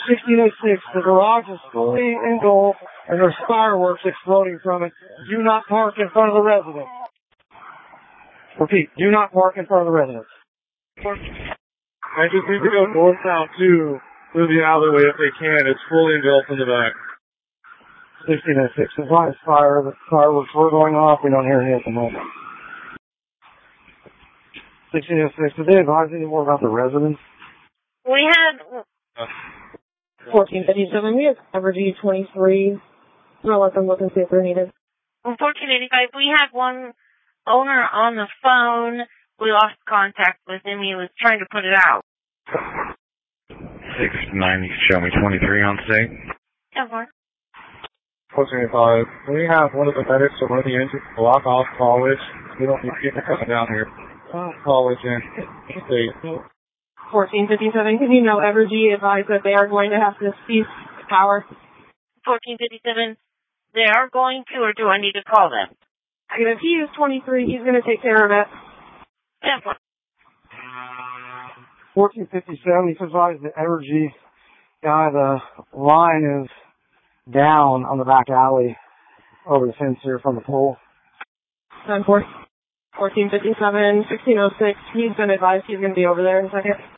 1606, the garage is fully engulfed and there's fireworks exploding from it. Do not park in front of the residence. Repeat, do not park in front of the residence. I just need to go northbound too, through the alleyway if they can. It's fully engulfed in the back. 1606, advise fire. The fireworks were going off. We don't hear any at the moment. 1606, did they advise any more about the residents? We had 1457, we have Evergy 23. I'm gonna let them look and see if they're needed. 1485, we had one owner on the phone. We lost contact with him. He was trying to put it out. 690, show me 23 on state. Yeah, Mark. 1485, we have one of the medics to run the engine, block off College. We don't need people coming down here. College and state. 1457, can you know Evergy advised that they are going to have to cease power? 1457, they are going to, or do I need to call them? If he is 23, he's going to take care of it. Yeah, Mark. 1457, he's advised the Evergy guy, the line is down on the back alley over the fence here from the pole. 1457, 1606, he's been advised he's going to be over there in a second.